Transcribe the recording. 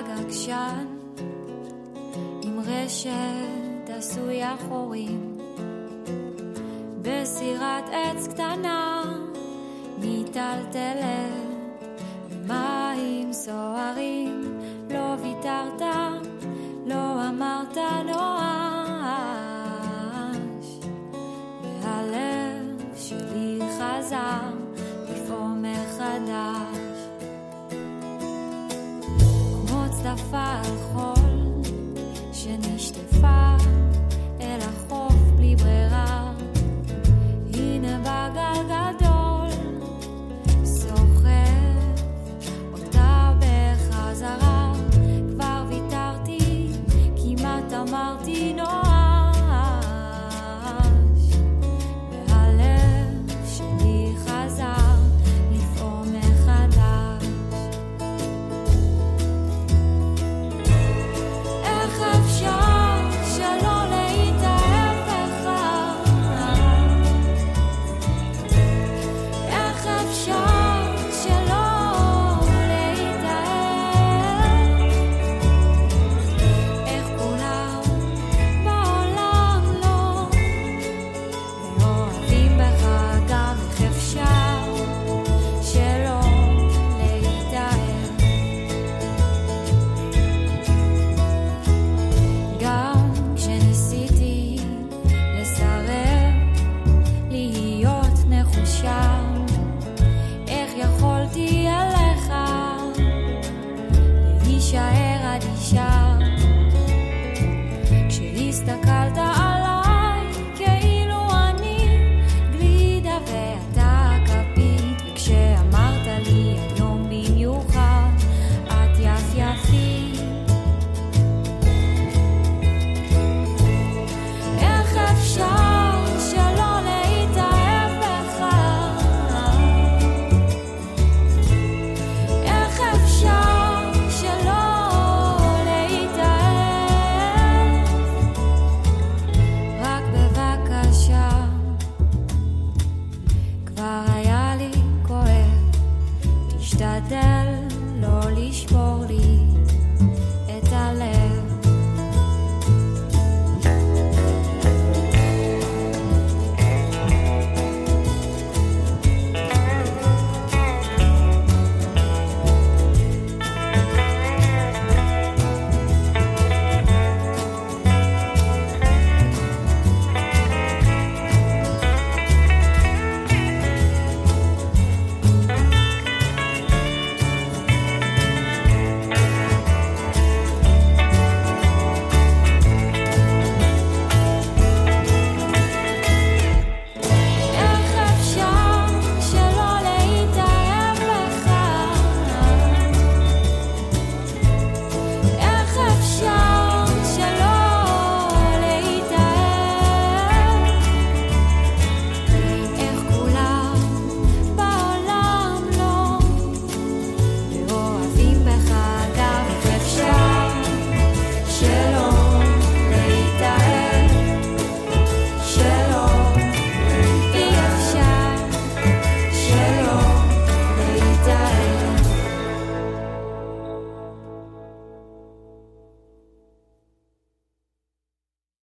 גגשן עם רשת עשויה חורים בסירת עץ קטנה מיטלטלת במים סוערים. לא ויתרת, לא אמרת נואש, והלב שלי חזר לפעום מחדש כמו צדפה על חול שנשטפה אל החוף בלי ברירה. הנה בגל גדול סוחף אותה בחזרה. כבר ויתרתי, כמעט אמרתי נואש, והלב שלי חזר לפעום מחדש. איך אפשר שלא להתאהב בך? איך אפשר שלא להתאהב? איך כולם בעולם לא ואוהבים בך גם. איך אפשר שלא להתאהב? גם כשניסיתי לסרב להיות נחושה, איך יכולתי עליך להישאר אדישה כשהסתכלת עליי כאילו אני גלידה ואתה כפית, וכשאמרת לי היום במיוחד את יפייפית. איך אפשר שלא להתאהב בך? איך אפשר שלא להתאהב? רק בבקשה, כבר היה לי כואב, תשתדל לא לשבור לי.